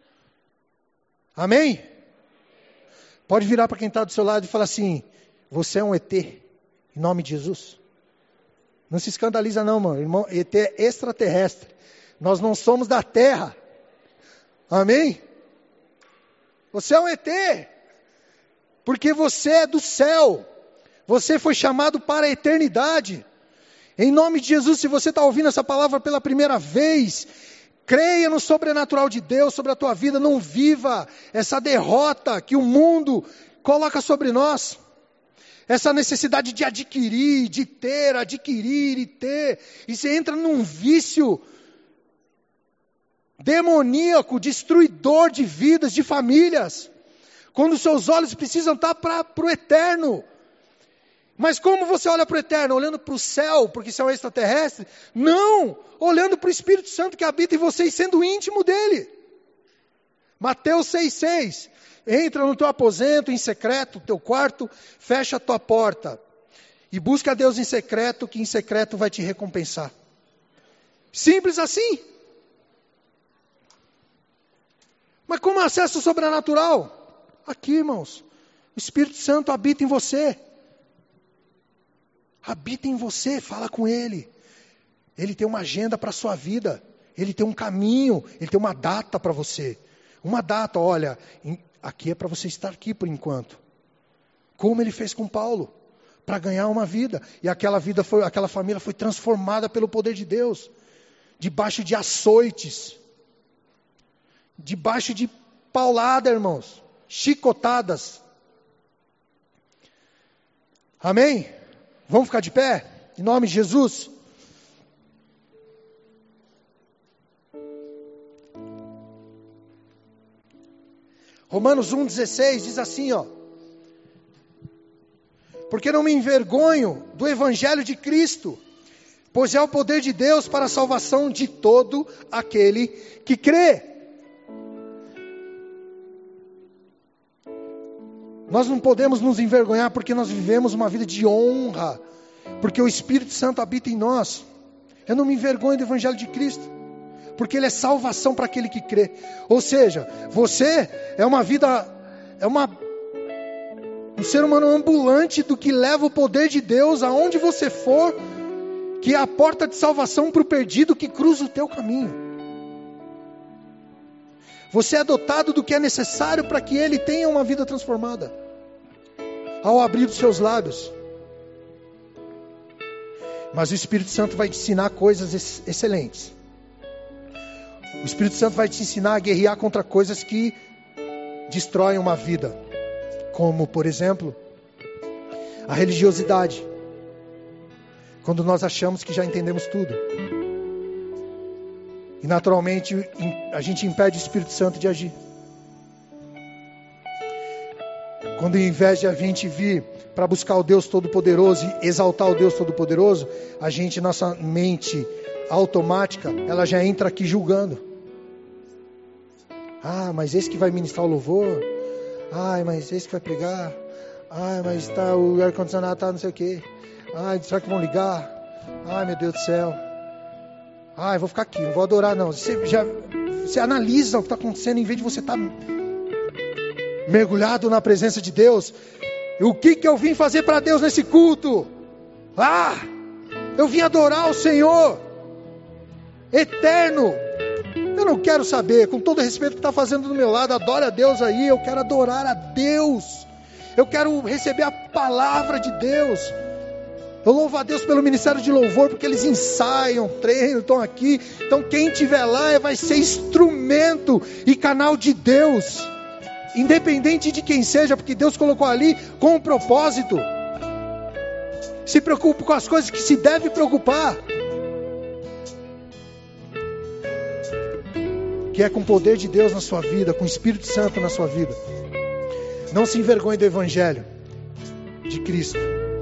Amém? Pode virar para quem está do seu lado e falar assim: você é um E T. Em nome de Jesus. Não se escandaliza não, mano. Irmão, E T é extraterrestre. Nós não somos da Terra. Amém? Você é um E T. Porque você é do céu. Você foi chamado para a eternidade. Em nome de Jesus, se você está ouvindo essa palavra pela primeira vez, creia no sobrenatural de Deus sobre a tua vida. Não viva essa derrota que o mundo coloca sobre nós. Essa necessidade de adquirir, de ter, adquirir e ter. E você entra num vício demoníaco, destruidor de vidas, de famílias. Quando seus olhos precisam estar para o eterno. Mas como você olha para o eterno? Olhando para o céu, porque você é um extraterrestre? Não! Olhando para o Espírito Santo que habita em você e sendo íntimo dele. Mateus seis, seis. Entra no teu aposento em secreto, teu quarto, fecha a tua porta. E busca a Deus em secreto, que em secreto vai te recompensar. Simples assim. Mas como acesso sobrenatural? Aqui, irmãos. O Espírito Santo habita em você. Habita em você, fala com Ele. Ele tem uma agenda para a sua vida. Ele tem um caminho, Ele tem uma data para você. Uma data, olha, aqui é para você estar aqui por enquanto. Como Ele fez com Paulo, para ganhar uma vida. E aquela vida foi, aquela família foi transformada pelo poder de Deus. Debaixo de açoites. Debaixo de paulada, irmãos. Chicotadas. Amém? Vamos ficar de pé? Em nome de Jesus. Romanos um, dezesseis diz assim, ó. Porque não me envergonho do Evangelho de Cristo, pois é o poder de Deus para a salvação de todo aquele que crê. Nós não podemos nos envergonhar porque nós vivemos uma vida de honra, porque o Espírito Santo habita em nós. Eu não me envergonho do Evangelho de Cristo, porque ele é salvação para aquele que crê. Ou seja, você é uma vida, é uma, um ser humano ambulante do que leva o poder de Deus aonde você for, que é a porta de salvação para o perdido que cruza o teu caminho. Você é dotado do que é necessário para que ele tenha uma vida transformada. Ao abrir os seus lábios. Mas o Espírito Santo vai te ensinar coisas ex- excelentes. O Espírito Santo vai te ensinar a guerrear contra coisas que destroem uma vida. Como, por exemplo, a religiosidade. Quando nós achamos que já entendemos tudo. E naturalmente a gente impede o Espírito Santo de agir. Quando ao invés de a gente vir para buscar o Deus Todo-Poderoso e exaltar o Deus Todo-Poderoso, a gente, nossa mente automática, ela já entra aqui julgando. Ah, mas esse que vai ministrar o louvor. Ai, mas esse que vai pregar. Ai, mas tá, o ar-condicionado tá não sei o quê. Ai, será que vão ligar? Ai, meu Deus do céu. Ai, vou ficar aqui, não vou adorar não. Você, já, você analisa o que está acontecendo em vez de você estar... Tá mergulhado na presença de Deus. O que que eu vim fazer para Deus nesse culto? Ah, eu vim adorar o Senhor eterno. Eu não quero saber, com todo o respeito que está fazendo do meu lado, adora a Deus aí. Eu quero adorar a Deus. Eu quero receber a palavra de Deus. Eu louvo a Deus pelo ministério de louvor, porque eles ensaiam, treinam, estão aqui. Então quem estiver lá vai ser instrumento e canal de Deus, independente de quem seja, porque Deus colocou ali com um propósito. Se preocupe com as coisas que se deve preocupar, que é com o poder de Deus na sua vida, com o Espírito Santo na sua vida. Não se envergonhe do Evangelho de Cristo,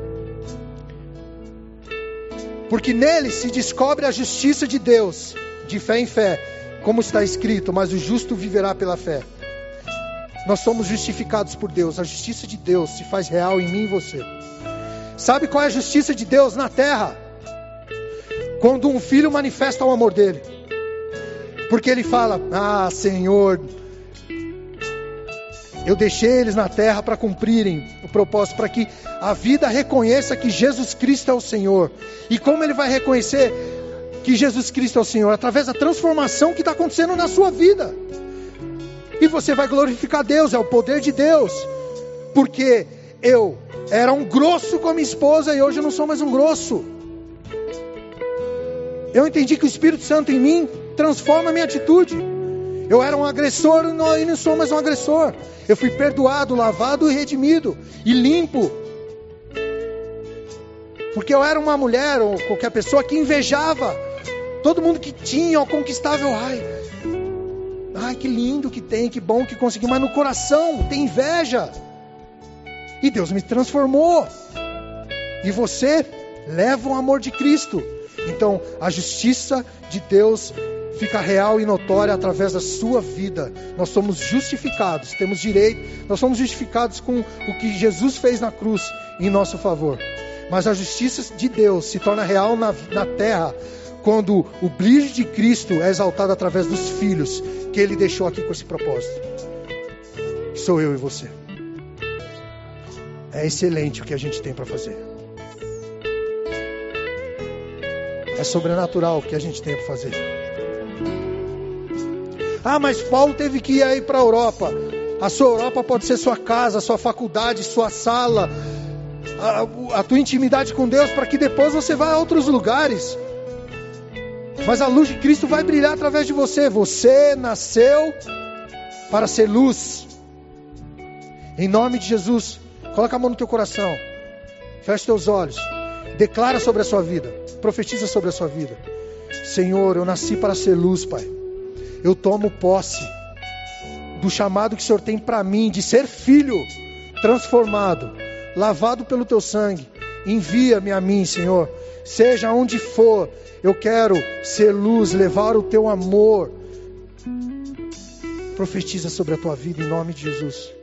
porque nele se descobre a justiça de Deus, de fé em fé, como está escrito, mas o justo viverá pela fé. Nós somos justificados por Deus, a justiça de Deus se faz real em mim e você. Sabe qual é a justiça de Deus na terra? Quando um filho manifesta o amor dele, porque ele fala: ah, Senhor, eu deixei eles na terra para cumprirem o propósito, para que a vida reconheça que Jesus Cristo é o Senhor. E como ele vai reconhecer que Jesus Cristo é o Senhor? Através da transformação que está acontecendo na sua vida. E você vai glorificar Deus, é o poder de Deus. Porque eu era um grosso com a minha esposa e hoje eu não sou mais um grosso. Eu entendi que o Espírito Santo em mim transforma a minha atitude. Eu era um agressor e não, não sou mais um agressor. Eu fui perdoado, lavado e redimido e limpo. Porque eu era uma mulher ou qualquer pessoa que invejava todo mundo que tinha ou conquistava. Eu, ai, ai, que lindo que tem, que bom que consegui. Mas no coração tem inveja. E Deus me transformou. E você leva o amor de Cristo. Então a justiça de Deus fica real e notória através da sua vida. Nós somos justificados, temos direito, nós somos justificados com o que Jesus fez na cruz em nosso favor. Mas a justiça de Deus se torna real na, na terra quando o brilho de Cristo é exaltado através dos filhos que Ele deixou aqui com esse propósito. Que sou eu e você. É excelente o que a gente tem para fazer. É sobrenatural o que a gente tem para fazer. Ah, mas Paulo teve que ir aí para a Europa. A sua Europa pode ser sua casa, sua faculdade, sua sala, a, a tua intimidade com Deus, para que depois você vá a outros lugares. Mas a luz de Cristo vai brilhar através de você. Você nasceu para ser luz. Em nome de Jesus, coloca a mão no teu coração. Feche teus olhos. Declara sobre a sua vida. Profetiza sobre a sua vida. Senhor, eu nasci para ser luz, Pai. Eu tomo posse do chamado que o Senhor tem para mim, de ser filho transformado, lavado pelo teu sangue. Envia-me a mim, Senhor. Seja onde for, eu quero ser luz, levar o teu amor. Profetiza sobre a tua vida em nome de Jesus.